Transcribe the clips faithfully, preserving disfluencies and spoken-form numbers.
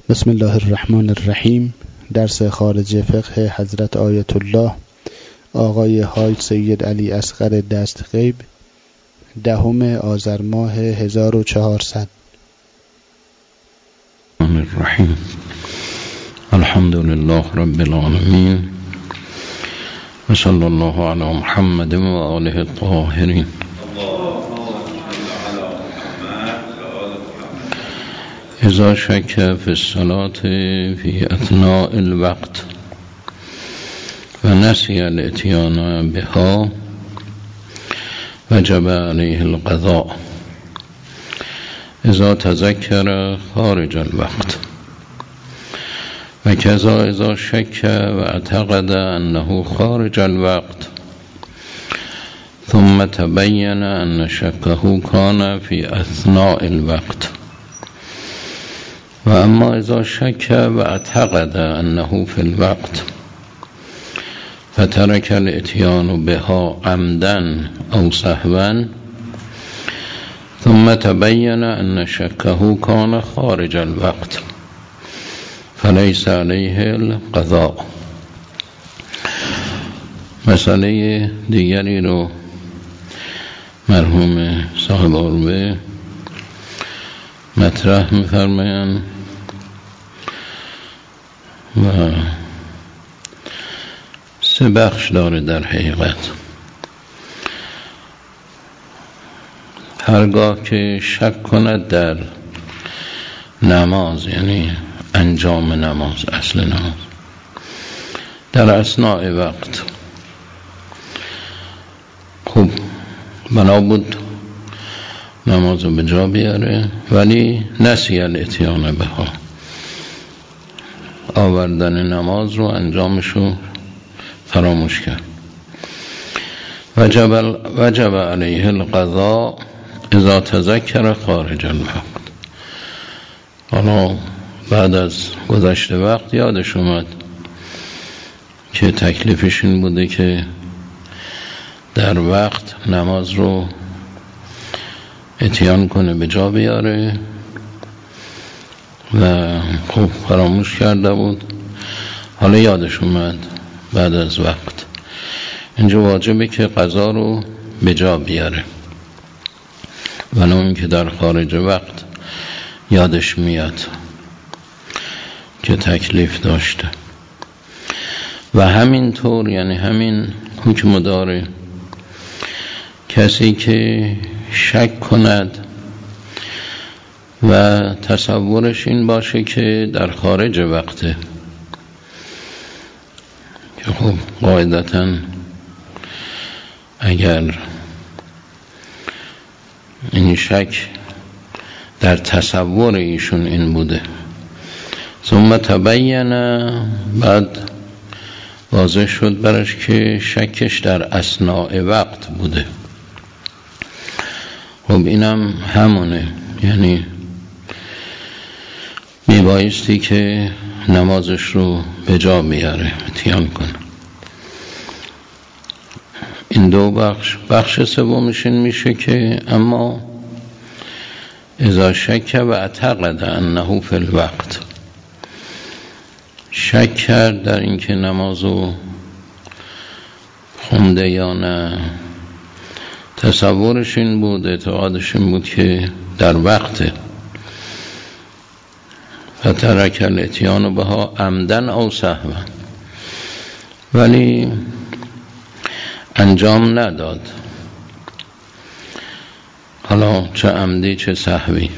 بسم الله الرحمن الرحیم. درس خارج فقه حضرت آیت الله آقای حاج سید علی اصغر دستغیب، دهم آذر ماه هزار و چهارصد. الرحیم. الحمد لله رب العالمین و صلی الله علی محمد و آله الطاهرین. اذا شک فی الصلاة فی اثناء الوقت و نسی الاتیان بها وجب علیه القضاء اذا تذکر خارج الوقت و کذا اذا شک و اعتقد انه خارج الوقت ثم تبین ان شکه کان فی اثناء الوقت. و اما اذا شک و اعتقد انه فی الوقت فترک الاتیان بها عمدا او سهوا ثم تبین ان شکه کان خارج الوقت فلیس علیه القضاء. مسئله دیگری رو مرحوم صاحب عروه مطرح می‌فرمایند و سه بخش داره در حقیقت. هرگاه که شک کند در نماز، یعنی انجام نماز، اصل نماز در اثناء وقت، خب بنا بود نماز رو به جا بیاره ولی نسی الاتیان بها، آوردن نماز رو انجامش رو فراموش کرد. وجب, وجب علیه القضاء اذا تذکر خارج الوقت. حالا بعد از گذشته وقت یادش اومد که تکلیفش این بوده که در وقت نماز رو اتیان کنه، به جا بیاره و خوب فراموش کرده بود. حالا یادش اومد بعد از وقت. اینجا واجبه که قضا رو به جا بیاره، ولو این که در خارج وقت یادش میاد که تکلیف داشته. و همین طور، یعنی همین حکم داره کسی که شک کند و تصورش این باشه که در خارج وقته، که خب قاعدتاً اگر این شک در تصور ایشون این بوده ثم تبین، بعد واضح شد برش که شکش در اثناء وقت بوده، خب اینم همونه، یعنی میبایستی که نمازش رو به جا بیاره، اتیان کنه. این دو بخش. بخش سومش این میشه که اما اذا شک و اعتقد انه فی الوقت، شک کرد در اینکه نمازو خونده یا نه، تصورش این بود، اعتقادش این بود که در وقته، فترک الاتیان بها عمدا او سهوا، ولی انجام نداد، حالا چه عمدی چه سهوی.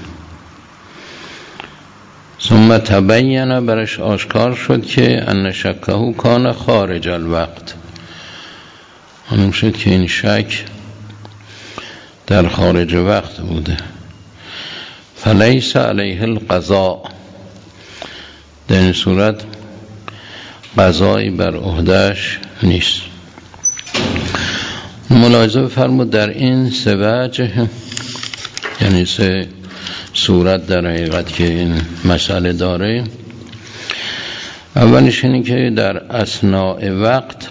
ثم تبین، برش آشکار شد که ان شکه کان خارج الوقت، معلوم شد که این شک در خارج وقت بوده. فلیس علیه القضاء، در این صورت قضایی بر عهده‌اش نیست. ملاحظه بفرمود در این سه وجه، یعنی سه صورت در حقیقت که این مسئله داره. اولش اینه که در اثناء وقت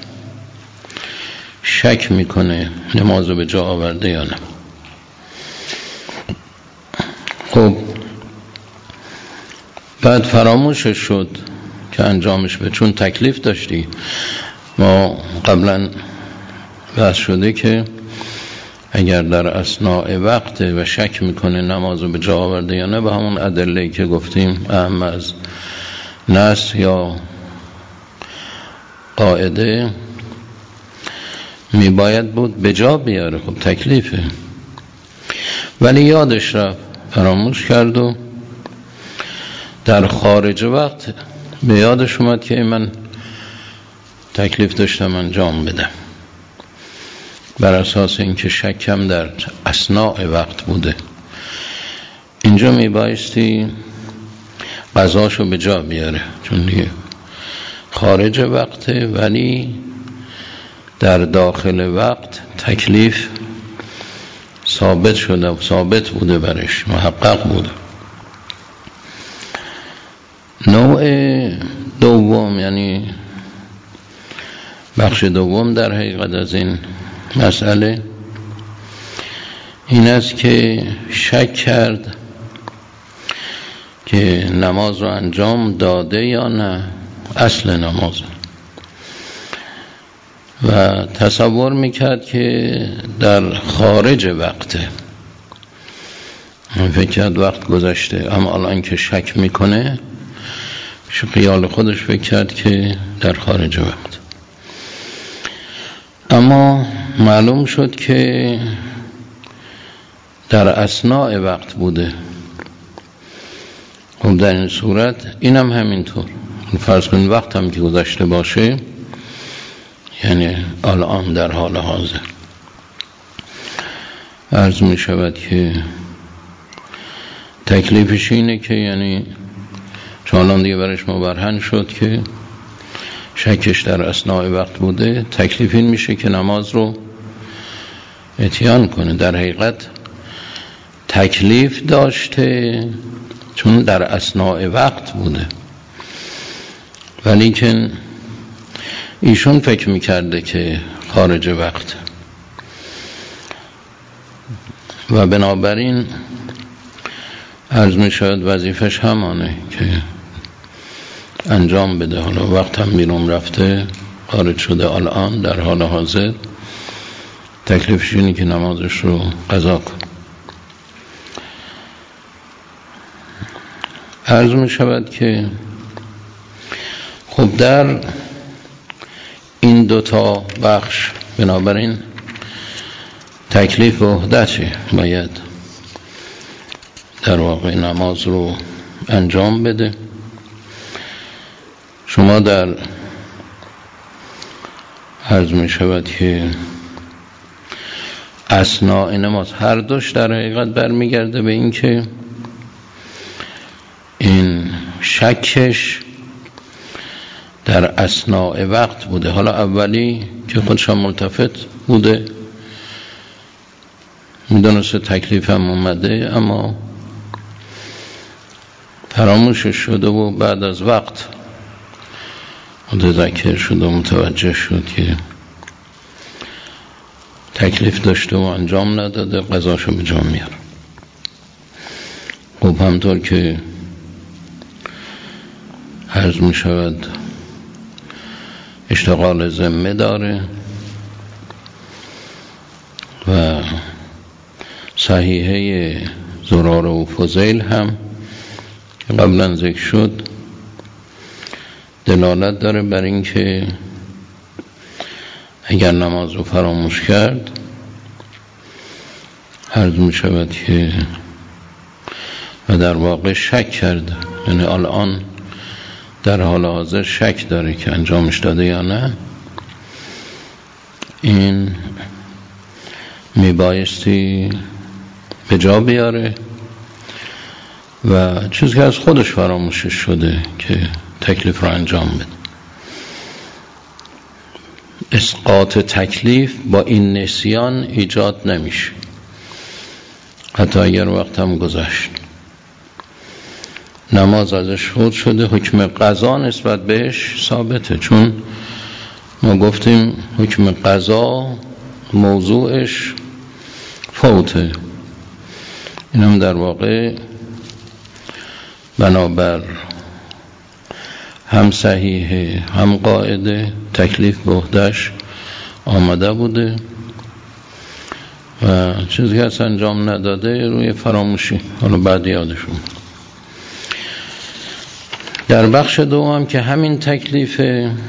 شک میکنه نماز رو به جا آورده یا نه. خب بعد فراموشش شد که انجامش به، چون تکلیف داشتی. ما قبلا بحث شده که اگر در اثناء وقت و شک میکنه نمازو به جا آورده یا نه، به همون ادله‌ای که گفتیم اهم از نص یا قاعده میباید بود به جا بیاره. خب تکلیفه، ولی یادش رفت، فراموش کرد و در خارج وقت به یادش اومد که من تکلیف داشتم انجام بدم. بر اساس اینکه شکم در اثناء وقت بوده، اینجا میبایستی قضاشو به جا بیاره، چون دیگه خارج وقته، ولی در داخل وقت تکلیف ثابت شده و ثابت بوده، برش محقق بوده. نوع دوم، یعنی بخش دوم در حقیقت از این مسئله این است که شک کرد که نماز رو انجام داده یا نه، اصل نماز، و تصور میکرد که در خارج وقته. فکر کرد وقت گذشته، اما الان که شک میکنه، شو خیال خودش فکر کرد که در خارج وقت. اما معلوم شد که در اثناء وقت بوده. خب در این صورت اینم همینطور، فرض کن وقت هم که گذشته باشه، یعنی الان در حال حاضر، عرض می شود که تکلیفش اینه که یعنی چون الان دیگه برش مبرهن شد که شکش در اثناء وقت بوده، تکلیف این میشه که نماز رو اتیان کنه. در حقیقت تکلیف داشته چون در اثناء وقت بوده، ولی که ایشون فکر میکرده که خارج وقت، و بنابراین عرض میشود وظیفش همانه که انجام بده. حالا وقت هم بیرون رفته، خارج شده، الان در حال حاضر تکلیفش اینه که نمازش رو قضا کن. عرض می شود که خب در این دوتا بخش بنابراین تکلیف وحدته، باید در واقع نماز رو انجام بده. شما در عرض می شود که اثناء نماز هر دوش در حقیقت برمیگرده به این که این شکش در اثناء وقت بوده. حالا اولی که خودشان ملتفت بوده، میدونسته تکلیف هم اومده، اما فراموشش شده و بعد از وقت متذکر شد و متوجه شد که تکلیف داشته و انجام نداده، قضاشو به جا میاره. خب همطور که عرض می شود اشتغال ذمه داره و صحیحه زراره و فضیل هم قبلا ذکر شد دلالت داره بر این که اگر نماز رو فراموش کرد، عرض می شود که و در واقع شک کرد، یعنی الان در حال حاضر شک داره که انجامش داده یا نه، این میبایستی به جا بیاره و چیزی که از خودش فراموشش شده که تکلیف رو انجام بده. اسقاط تکلیف با این نسیان ایجاد نمیشه، حتی اگر وقت هم گذشت. نماز ازش فوت شده، حکم قضا نسبت بهش ثابته، چون ما گفتیم حکم قضا موضوعش فوته. این هم در واقع بنابر هم صحیحه هم قاعده، تکلیف به عهده‌اش آمده بوده و چیزی که اصلا انجام نداده روی فراموشی. حالا بعد یادشون. در بخش دوم که همین تکلیف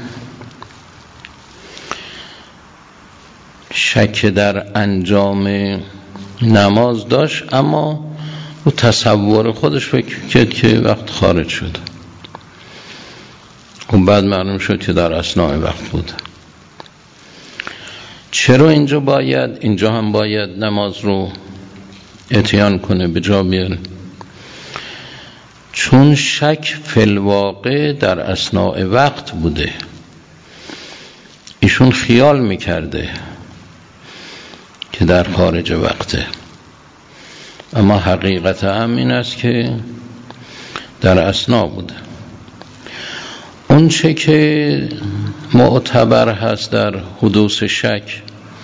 شک در انجام نماز داشت، اما او تصور خودش فکر کرد که وقت خارج شد و بعد معلوم شد که در اثناء وقت بود. چرا اینجا باید اینجا هم باید نماز رو اتیان کنه، به جا بیاره؟ چون شک فی الواقع در اثناء وقت بوده. ایشون خیال میکرده که در خارج وقته، اما حقیقت هم این است که در اثناء بوده. اون چه که معتبر هست در حدوث شک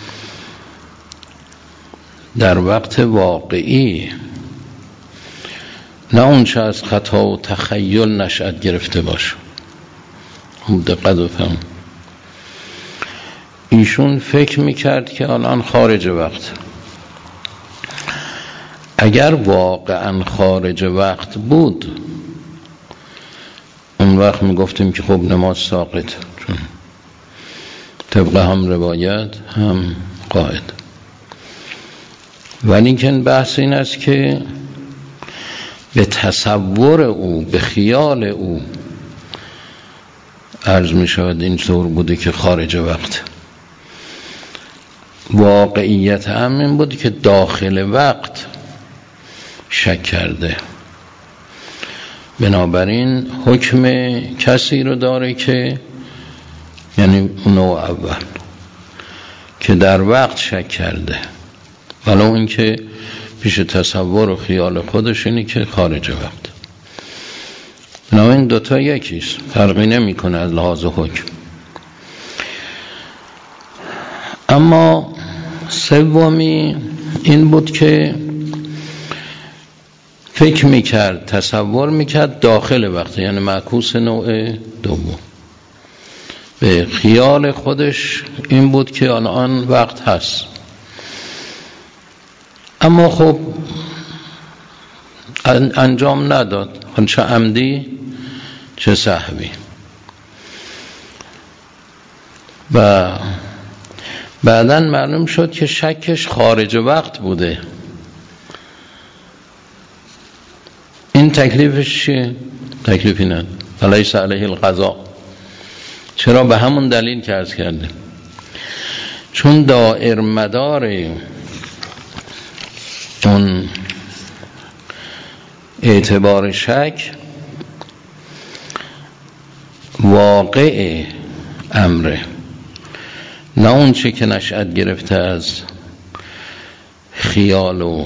در وقت واقعی، نه اون چه از خطا و تخیل نشأت گرفته باشه. خوب دقت بفهم. ایشون فکر میکرد که الان خارج وقت. اگر واقعا خارج وقت بود اون وقت میگفتیم که خب نماز ساقط، چون طبق هم روایت هم قاعد. ولی که بحث این است که به تصور او، به خیال او عرض می شود این طور بوده که خارج وقت. واقعیت هم این بوده که داخل وقت شک کرده. بنابراین حکم کسی رو داره که یعنی نوع اول که در وقت شک کرده، ولو این که پیش تصور و خیال خودش اینی که خارج وقت. بنابراین دوتا یکیست، فرقی نمی کنه از لحاظ حکم. اما سومی این بود که فکر میکرد، تصور میکرد داخل وقت، یعنی معکوس نوع دوم. به خیال خودش این بود که الان وقت هست، اما خب انجام نداد، چه عمدی چه سهوی. و بعداً معلوم شد که شکش خارج وقت بوده. این تکلیفش چیه؟ تکلیفی نه، فلیس علیه القضاء. چرا؟ به همون دلیل که عرض کرده، چون دائر مدار اون اعتبار شک واقع امره، نه اون چه که نشأت گرفته از خیال و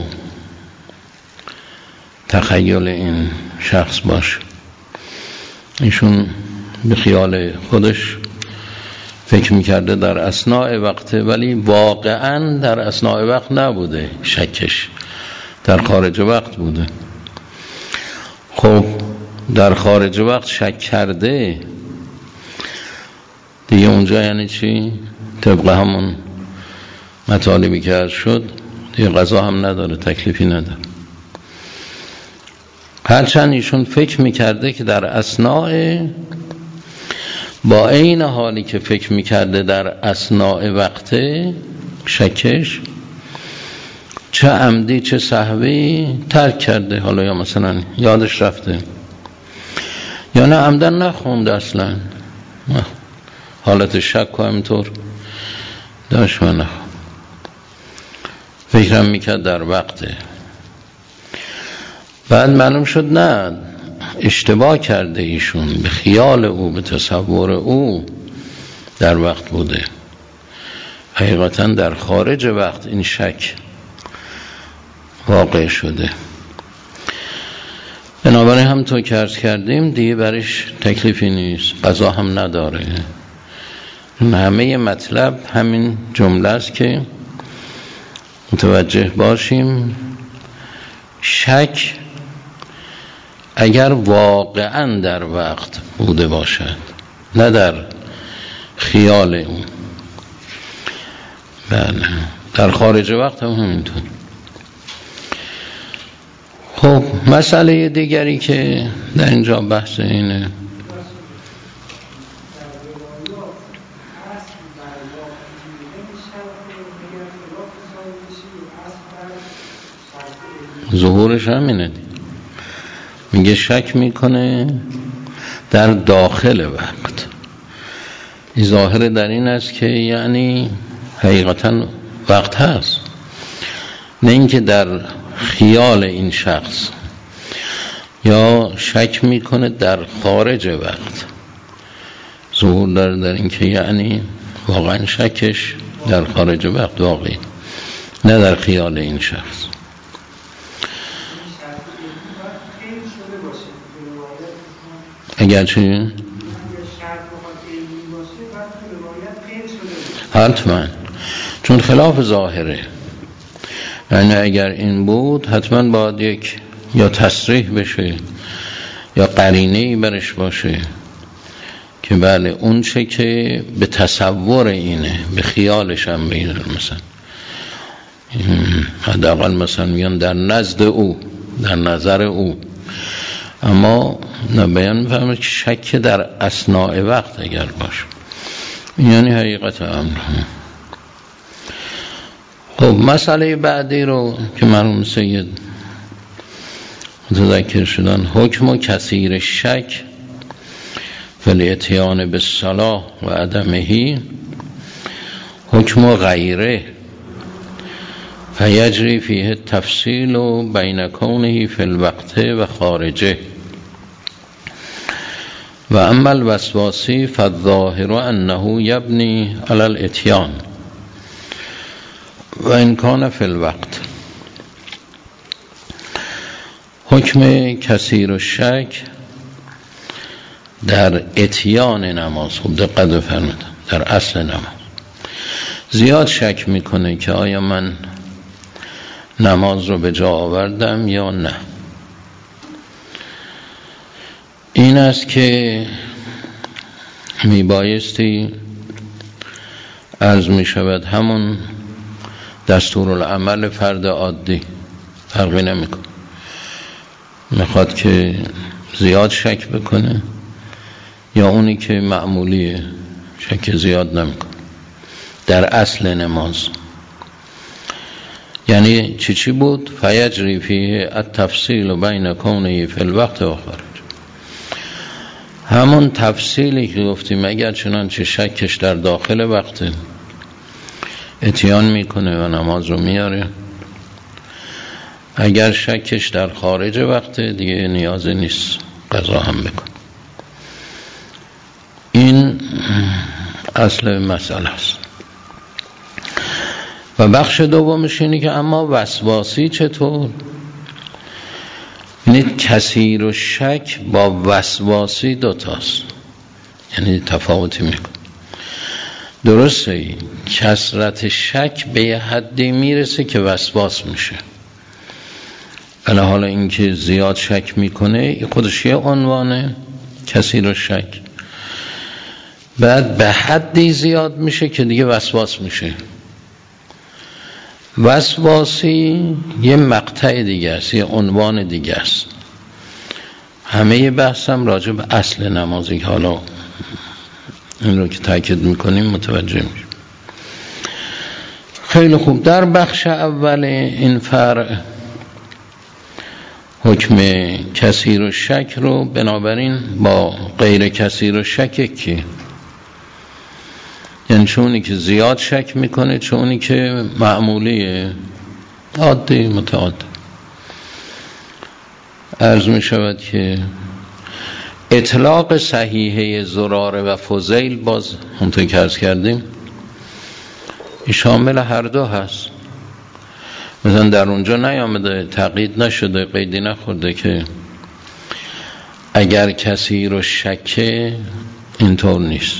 تخیل این شخص باشه. ایشون به خیال خودش فکر میکرده در اثناء وقت، ولی واقعا در اثناء وقت نبوده، شکش در خارج وقت بوده. خب در خارج وقت شک کرده دیگه، اونجا یعنی چی؟ طبق همون مطالبی که عرض شد دیگه قضا هم نداره، تکلیفی نداره. هرچند ایشون فکر میکرده که در اثناء، با این حالی که فکر میکرده در اثناء وقت شکش، چه عمدی چه سهوی ترک کرده. حالا یا مثلا یادش رفته یا نه عمدن نخونده اصلا، حالت شک و همینطور داشت و نخوند، فکرم میکرد در وقته. بعد معلوم شد نه، اشتباه کرده ایشون، به خیال او، به تصور او در وقت بوده، حقیقتا در خارج وقت این شک واقع شده. بنابراین هم تو که عرض کردیم دیگه برش تکلیفی نیست، قضا هم نداره. همه مطلب همین جمله است که متوجه باشیم، شک اگر واقعا در وقت بوده باشد، نه در خیال اون. بله، در خارج وقت هم همینطور. خب مسئله دیگری که در اینجا بحث اینه، ظهورش همینه، میگه شک میکنه در داخل وقت. این ظاهر در این است که یعنی حقیقتا وقت هست، نه اینکه در خیال این شخص. یا شک میکنه در خارج وقت، ظهور داره در این که یعنی واقعا شکش در خارج وقت واقعی، نه در خیال این شخص. اگر چی؟ حتما، چون خلاف ظاهره. یعنی اگر این بود حتما باید یک یا تصریح بشه یا قرینه‌ای برش باشه که بله اون چه که به تصور اینه، به خیالش هم بینه. مثلا حداقل مثلا میگن در نزد او، در نظر او، اما نبیان میفهمه که شک در اثناء وقت اگر باشه، یعنی حقیقت امر. خب مسئله بعدی رو که مرحوم سید متذکر شدن، حکم کثیر شک فالاتیان بالصلاح و عدمه حکم غیره فیجری فیه التفصیل بین کونه فی الوقت و خارجه و اما الوسواسی فالظاهر انه یبنی علی الاتیان و ان کان فی الوقت. حکم کثیر الشک در اتیان نماز. خوب دقت بفرمایید، در اصل نماز زیاد شک میکنه که آیا من نماز رو به جا آوردم یا نه. این است که میبایستی عرض میشود همون دستورالعمل فرد عادی، فرقی نمیکنه. میخواد که زیاد شک بکنه یا اونی که معمولیه شک زیاد نمیکنه در اصل نماز. یعنی چی چی بود؟ فیجری فیه التفصیل بین کونه فی الوقت و خارج. همون تفصیلی که گفتیم اگر چنانچه شکش در داخل وقت اتیان میکنه و نماز رو میاره، اگر شکش در خارج وقت دیگه نیازی نیست قضا هم بکن. این اصل مسئله است. و بخش دومش اینه که اما وسواسی چطور؟ یعنی کثیر و شک با وسواسی دوتاست، یعنی تفاوتی میکن. درسته کثرت شک به یه حدی میرسه که وسواس میشه، ولی حالا اینکه زیاد شک میکنه خودش یه عنوانه کثیر و شک، بعد به حدی زیاد میشه که دیگه وسواس میشه. وسواسی یه مقطع دیگه است، یه عنوان دیگه است. همه بحثم راجع به اصل نمازی که حالا این رو که تاکید میکنیم متوجه میشیم. خیلی خوب. در بخش اول این فرع حکم کثیر و شک رو بنابراین با غیر کثیر و شک کی؟ یعنی چونی که زیاد شک میکنه، چونی که معمولیه عادی متعادل. عرض میشود که اطلاق صحیحه زراره و فضیل باز همونطور که عرض کردیم شامل هر دو هست. مثلا در اونجا نیامده، تقیید نشده، قیدی نخورده که اگر کسی رو شکه اینطور نیست،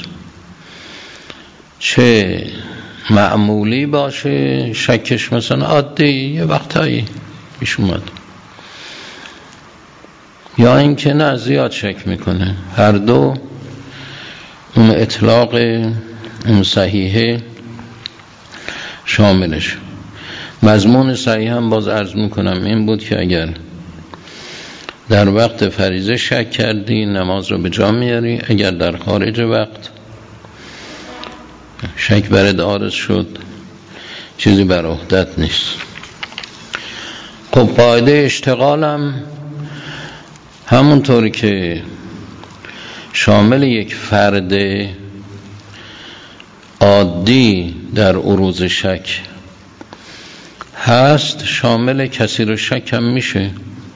چه معمولی باشه شکش مثلا عادی یه وقتایی پیش اومد. یا اینکه نه زیاد شک میکنه. هر دو اون اطلاق اون صحیحه شاملش. مضمون صحیح هم باز عرض میکنم این بود که اگر در وقت فریضه شک کردی نماز رو به جا میاری، اگر در خارج وقت شک برد عارض شد چیزی بر عهدت نیست. خب قاعده اشتغالم همونطوری که شامل یک فرد عادی در عروض شک هست، شامل کثیر الشک هم میشه.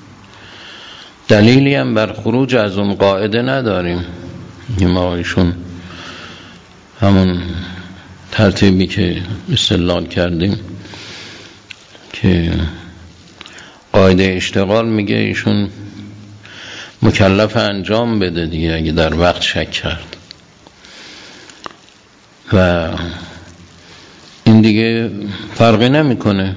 دلیلی هم بر خروج از اون قاعده نداریم. ما ایشون همون ترتیبی که استدلال کردیم که قاعده اشتغال میگه ایشون مکلف انجام بده دیگه اگه در وقت شک کرد، و این دیگه فرقی نمیکنه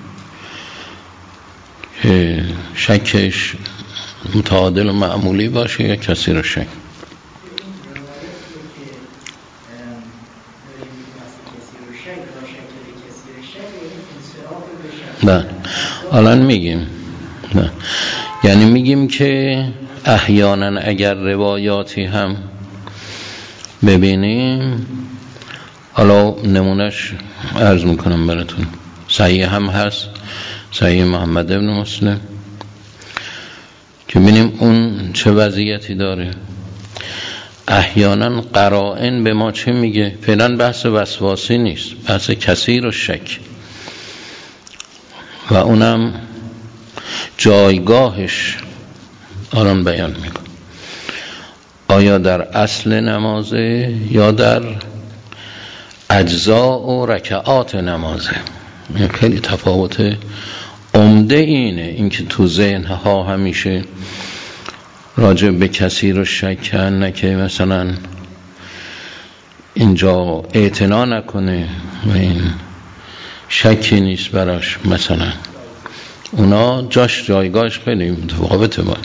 که شکش متعادل و معمولی باشه یا کثیر الشک. نه الان میگیم نه. یعنی میگیم که احیانا اگر روایاتی هم ببینیم، حالا نمونش عرض میکنم براتون، صحیح هم هست، صحیح محمد ابن مسلم، که ببینیم اون چه وضعیتی داره. احیانا قرائن به ما چه میگه؟ فعلا بحث وسواسی نیست، بحث کثیر الشک، و اونم جایگاهش الان بیان میکنه. آیا در اصل نمازه یا در اجزاء و رکعات نمازه؟ این خیلی تفاوت عمده اینه. اینکه تو ذهنها همیشه راجع به کثیر الشک نه که مثلا اینجا اعتنا نکنه و این شکی نیست براش، مثلا اونا جاش جایگاهش خیلی متفاوته. با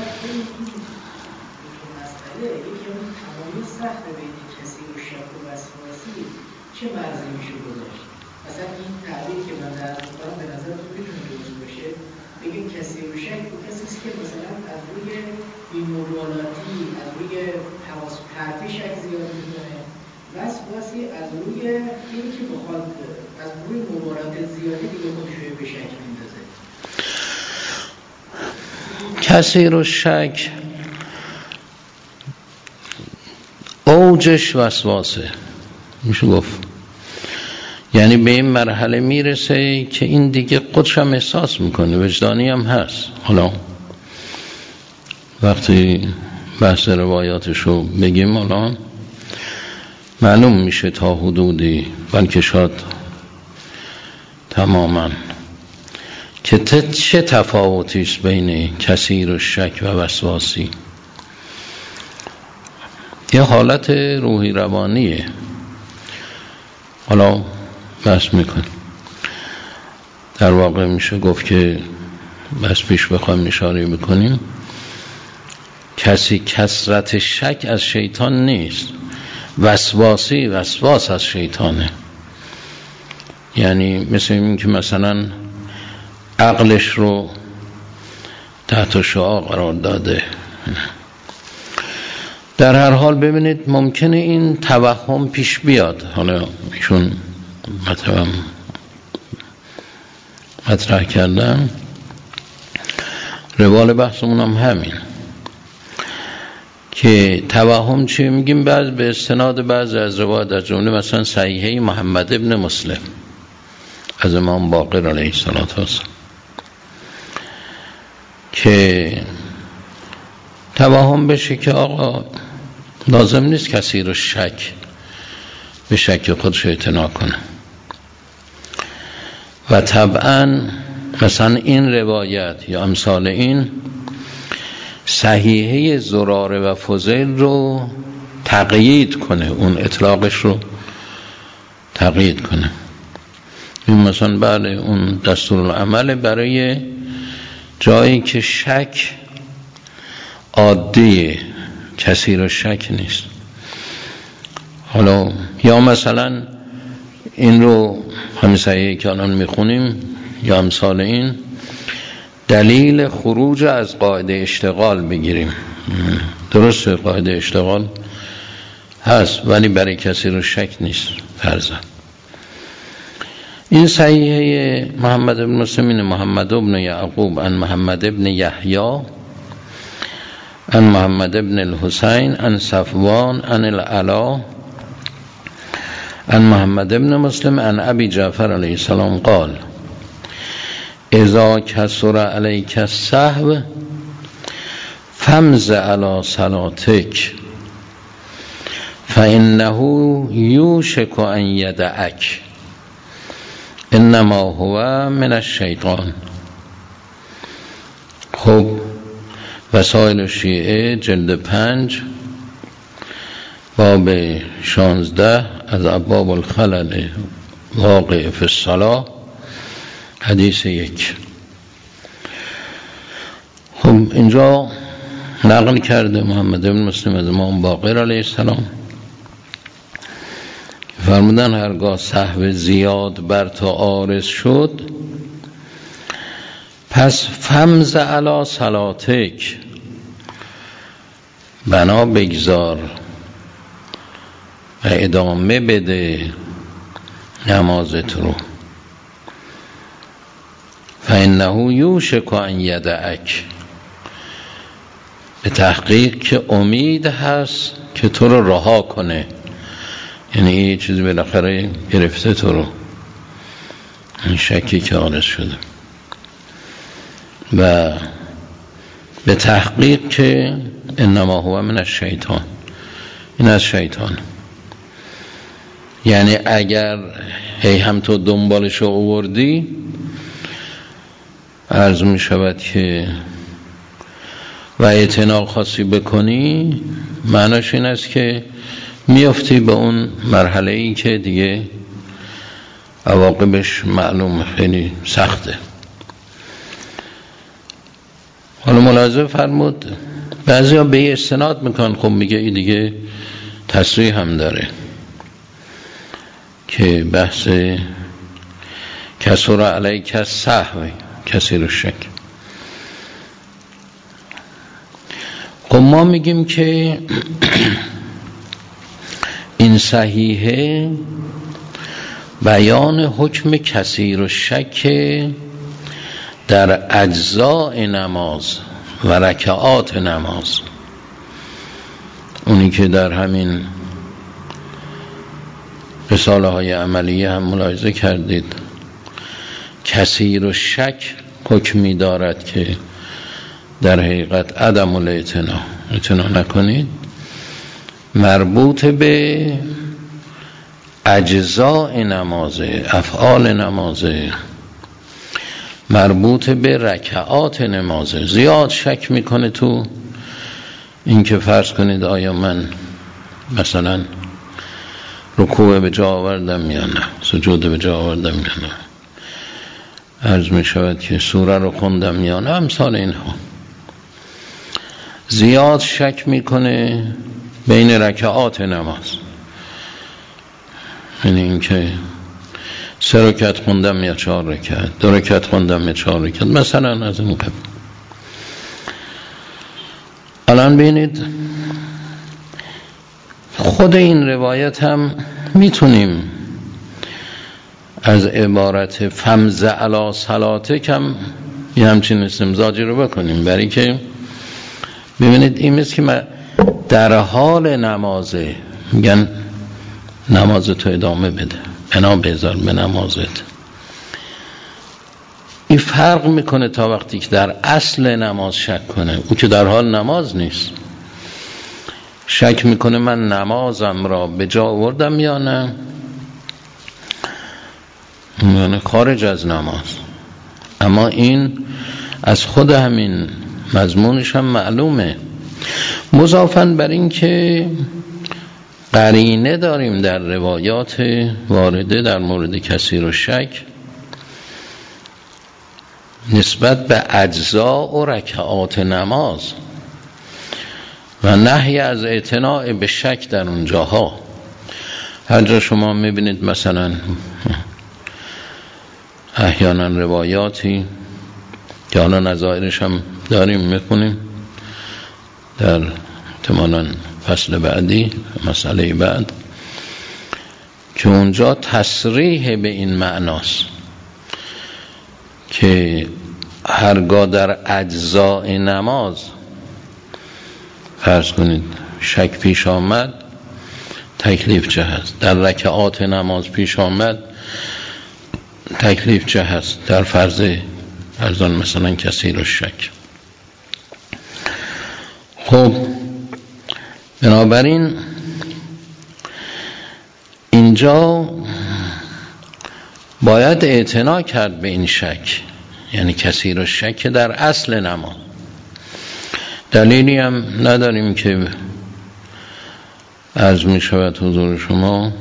چه مرزی میشه گذاشت؟ مثلا این تعبیر که من در میکنم به نظر تو میتونه درست باشه، بگیم کثیر الشک و کسی است که مثلا از روی بی‌مبالاتی، از روی حواس پرتی شک زیاد میکنه، وسواسی از روی اینی که بخواد از روی مبالات زیادی دیگه خودش رو به شک میندازه. کثیر الشک اوجش وسواسه میشه گفت، یعنی به این مرحله میرسه که این دیگه خودش هم احساس میکنه، وجدانی هم هست. حالا وقتی بحث روایاتشو بگیم حالا معلوم میشه تا حدودی، بلکه شاید تماما، که چه تفاوتی است بین کثیر الشک و وسواسی. یه حالت روحی روانیه. حالا بحث میکنیم، در واقع میشه گفت که بس پیش بخوایم اشاره بکنیم، کسی کثرت شک از شیطان نیست، وسواسی وسواس از شیطانه. یعنی مثل این که مثلا عقلش رو تحت شعاع قرار داده. در هر حال ببینید ممکنه این توهم پیش بیاد. حالا ایشون مثلا مطرح کردن، روال بحثمون هم همین، که توهم چی میگیم؟ بعض به استناد بعض از روایات، از جمله مثلا صحیحه محمد ابن مسلم از امام باقر علیه السلام، که توهم بشه که آقا لازم نیست کسی رو شک به شک خودش اعتنا کنه. و طبعا مثلا این روایت یا امثال این صحیحه زراره و فضیل رو تقیید کنه، اون اطلاقش رو تقیید کنه. این مثلا بله اون دستورالعمل برای جایی که شک عادی کثیر الشک نیست. حالا یا مثلا این رو همین صحیحی که الان میخونیم یا امثال این دلیل خروج از قاعده اشتغال بگیریم. درسته قاعده اشتغال هست ولی برای کثیر الشک نیست فرضاً. این صحیحه محمد بن مسلم محمد بن یعقوب عن محمد بن یحیی عن محمد بن الحسین عن صفوان عن العلا عن محمد بن مسلم عن ابی جعفر علیه السلام قال اذا کثر علیک السهو فامض علی صلاتک فانه یوشک ان یدعک انما هو من الشیطان. خب وسائل شیعه جلد پنج باب شانزده از ابواب الخلل واقع فی الصلاة حدیث یک. خب اینجا نقل کرده محمد بن مسلم از امام باقر علیه السلام فرمودن هرگاه سهو زیاد بر تو عارض شد پس فامض علی صلاتک بنا بگذار و ادامه بده نمازت رو فانه یوشک ان یدعک به تحقیق که امید هست که تو رو رها کنه، یعنی یه چیزی بالاخره گرفته تو رو، این شکی که عارض شده و به تحقیق که انما هو من الشیطان، این از شیطان. یعنی اگر هی هم تو دنبالشو آوردی عرض می شود که و اعتنا خاصی بکنی معناش این است که میافتی به اون مرحله ای که دیگه عواقبش معلوم خیلی سخته. حالا ملاحظه فرمود بعضی ها به استناد میکنن، خب میگه این دیگه تصریح هم داره که بحث کسر علیک السهو کثیر الشک. خب ما میگیم که این صحیحه بیان حکم کثیر الشک در اجزاء نماز و رکعات نماز، اونی که در همین رساله های عملیه هم ملاحظه کردید کثیر الشک حکمی دارد که در حقیقت عدم الاعتنا، اعتنا نکنید، مربوط به اجزاء نمازه، افعال نمازه، مربوط به رکعات نمازه. زیاد شک میکنه تو این که فرض کنید آیا من مثلا رکوع به جا آوردم یا نه، سجود به جا آوردم یا نه، عرض می شود که سوره رو خوندم یا نه، امثال اینها. زیاد شک میکنه بین رکعات نماز، یعنی این که سه رکعت خوندم یا چهار رکعت، دو رکعت خوندم یا چهار رکعت، مثلا از این قبل. الان ببینید خود این روایت هم میتونیم از عبارت فامض علی صلاتک هم یه همچین استمزاجی رو بکنیم، برای که ببینید این مثل که من در حال نمازه میگن نمازتو ادامه بده، بنا بذار به نمازت. این فرق میکنه تا وقتی که در اصل نماز شک کنه، او که در حال نماز نیست، شک میکنه من نمازم را به جا آوردم یا نه، یعنی خارج از نماز. اما این از خود همین مضمونش هم معلومه، مضافاً بر این که قرینه داریم در روایات وارده در مورد کثیر الشک نسبت به اجزا و رکعات نماز. و نهی از اعتناع به شک در اونجاها. هر جا شما میبینید مثلا احیانا روایاتی که حالا نظائرش هم داریم میخونیم در احتمالاً فصل بعدی مسئله بعد، که اونجا تصریح به این معناست که هرگاه در اجزاء نماز فرض کنید شک پیش آمد تکلیف چه هست، در رکعات نماز پیش آمد تکلیف چه هست، در فرض فرضان مثلا کثیر الشک. خب بنابراین اینجا باید اعتنا کرد به این شک، یعنی کثیر الشک در اصل نماز. دلیلی هم نداریم که عرض می شود حضور شما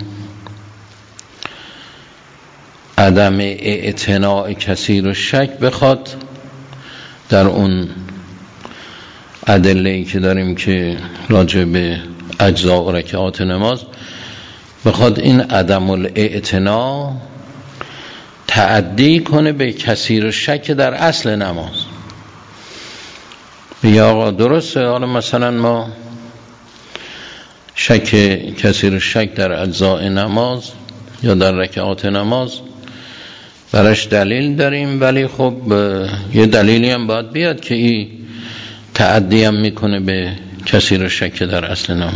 عدم اعتناء کثیر الشک بخواد در اون ادله‌ای که داریم که راجع به اجزاء و رکعات نماز بخواد این عدم الاعتناء تعدی کنه به کثیر الشک در اصل نماز. بیا آقا درسته، حالا مثلا ما شک کثیر الشک در اجزاء نماز یا در رکعات نماز براش دلیل داریم، ولی خب یه دلیلی هم باید بیاد که این تعدی هم میکنه به کثیر الشک در اصل نماز.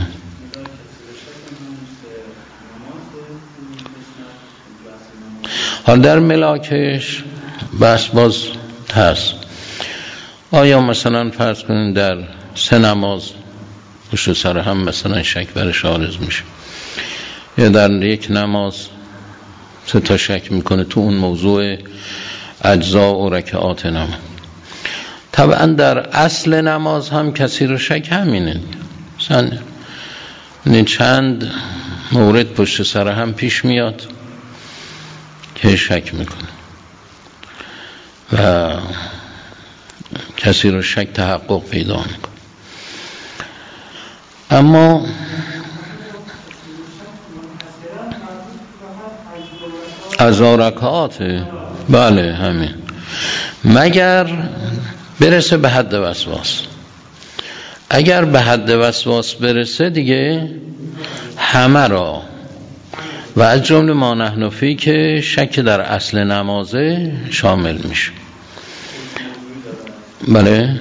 حال در ملاکش بس باز هست، آیا مثلا فرض کنید در سه نماز پشت سر هم مثلا شک برش عارض میشه، یا در یک نماز سه تا شک میکنه تو اون موضوع اجزا و رکعات نماز. طبعا در اصل نماز هم کثیر شک همینه، مثلا چند مورد پشت سر هم پیش میاد که شک میکنه و کثیر شک تحقق پیدا میکنه. اما از رکعات بله همین، مگر برسه به حد وسواس. اگر به حد وسواس برسه دیگه همه را و از جمله ما نحن فی که شک در اصل نمازه شامل میشه. بله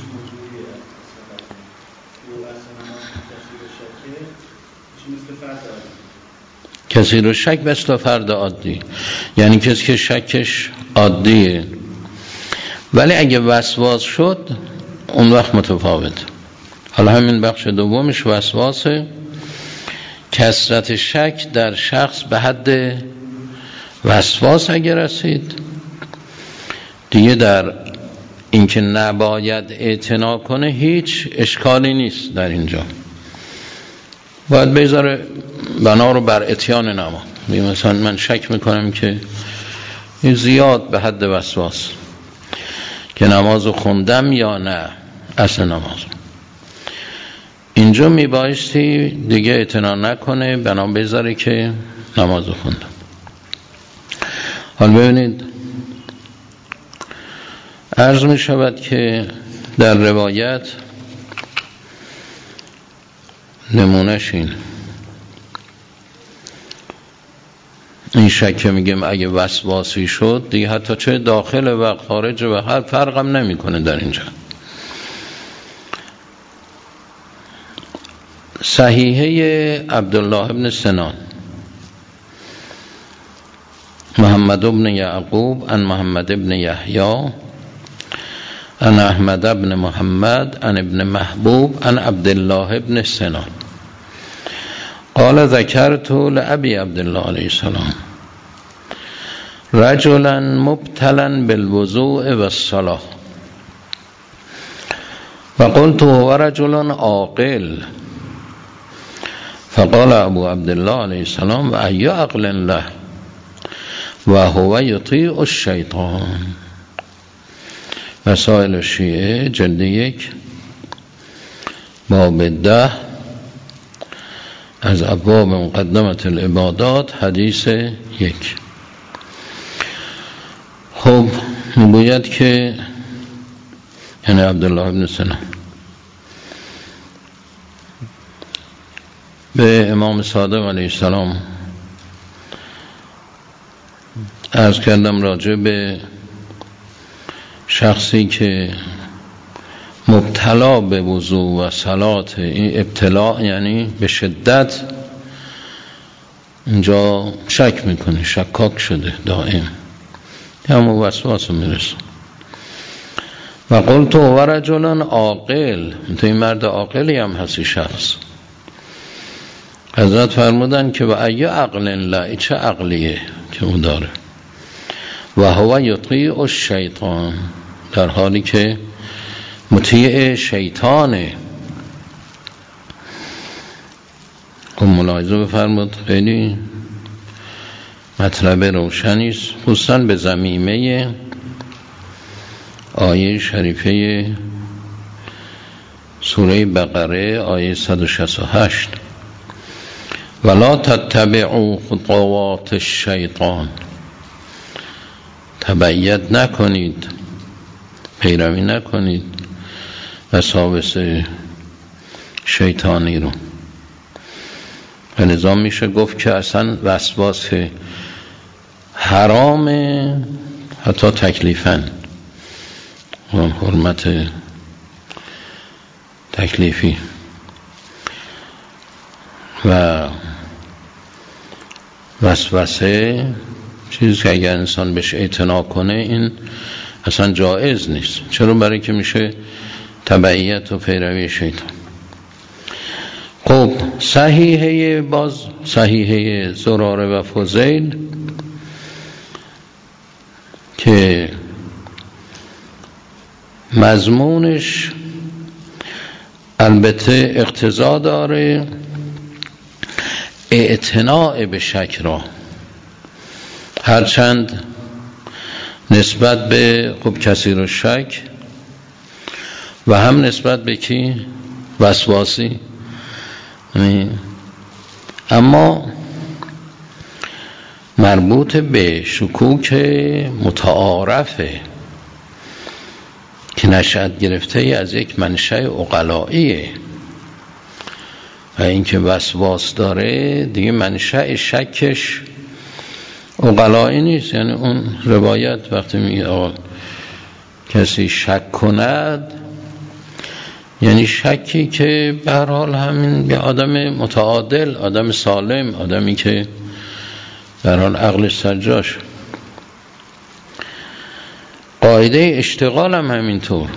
کثیر الشک مثل فرد عادی، یعنی کسی که شکش عادیه ولی اگه وسواس شد اون وقت متفاوت. حالا همین بخش دومش وسواسه، کثرت شک در شخص به حد وسواس اگه رسید دیگه در اینکه نباید اعتنا کنه هیچ اشکالی نیست. در اینجا باید بذاره بنا رو بر اتیان نماز. مثلا من شک میکنم که زیاد به حد وسواس که نمازو خوندم یا نه اصل نماز، اینجا میبایستی دیگه اعتنا نکنه، بنا بذاره که نمازو خوندم. حال ببینید عرض می شود که در روایت نمونش این این شک میگم اگه وسواسی شد دیگه حتی چه داخل و خارج و هر فرقم نمی کنه. در اینجا صحیحه عبدالله ابن سنان محمد ابن یعقوب عن محمد ابن یحیی عن احمد ابن محمد عن ابن محبوب عن عبدالله ابن سنان قال ذکرت لأبی عبدالله علیه السلام رجلا مبتلا بالوضوء والصلاة فقلت هو رجل عاقل فقال ابو عبدالله علیه السلام و ای عقل له و هو یطیع الشیطان. مسائل شیعه جلد یک باب ده از ابواب مقدمت العبادات، حدیث یک. خب میگوید که یعنی عبدالله ابن سلام به امام صادق علیه السلام عرض کردم راجع به شخصی که مبتلا به وضو و صلات، این ابتلا یعنی به شدت اینجا شک میکنه، شکاک شده دائم، همون وسواس میرسه. و قلت و رجلن عاقل، تو این مرد عاقلی هم هستی شخص. حضرت فرمودن که و ای عقل لا، چه عقلیه که اون داره؟ و هو یطیع الشیطان، در حالی که مطیع شیطانه. خب ملاحظه بفرمود، خیلی مطلب روشنیست، خصوصا به ضمیمه آیه شریفه سوره بقره آیه صد و شصت و هشت، ولا تتبعوا خطوات الشیطان، تبعیت نکنید، پیروی نکنید وساوس شیطانی رو. و لذا میشه گفت که اصلا وسواس حرامه، حتی تکلیفاً، حرمت تکلیفی. و وسوسه چیزی که اگر انسان بهش اعتنا کنه این اصلا جایز نیست. چرا؟ برای که میشه تبعیت و پیروی شیطان. خب صحیحه، باز صحیحه زراره و فضیل که مضمونش البته اقتضا داره اعتناء به شک را، هرچند نسبت به خب کثیر الشک و هم نسبت به کی؟ وسواسی. اما مربوط به شکوک متعارفه که نشأت گرفته از یک منشأ عقلاییه، و اینکه وسواس داره دیگه منشأ شکش عقلایی نیست. یعنی اون روایت وقتی میگه کسی شک کند، یعنی شکی که به هر حال همین به آدم متعادل، آدم سالم، آدمی که به هر حال عقلش سرجاش. قاعده اشتغال هم همینطور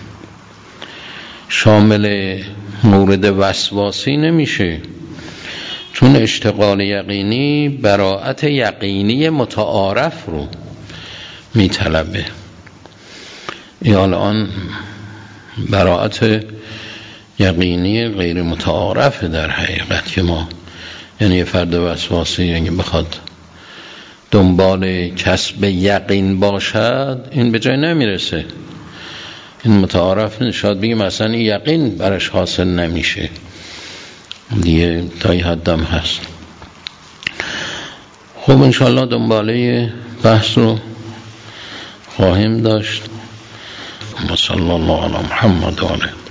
شامل مورد وسواسی نمیشه، چون اشتغال یقینی براءت یقینی متعارف رو میطلبه. این الان براءت یقینی غیر متعارف در حقیقت که ما، یعنی فرد وسواسی اگه بخواد دنبال کسب یقین باشد این به جای نمیرسه، این متعارف نیست. شاید بگیم مثلا این یقین برش حاصل نمیشه دیگه، تا این حدم هست. خب انشاءالله دنباله بحث رو خواهیم داشت. صلی الله علی محمد و آله.